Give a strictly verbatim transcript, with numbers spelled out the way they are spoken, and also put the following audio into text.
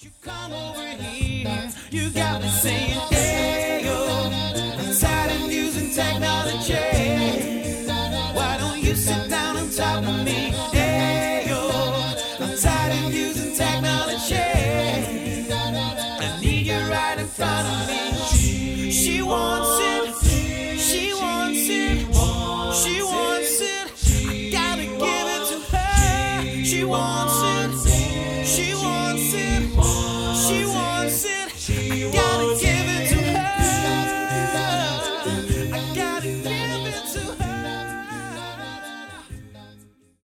You come over here, you gotta say it.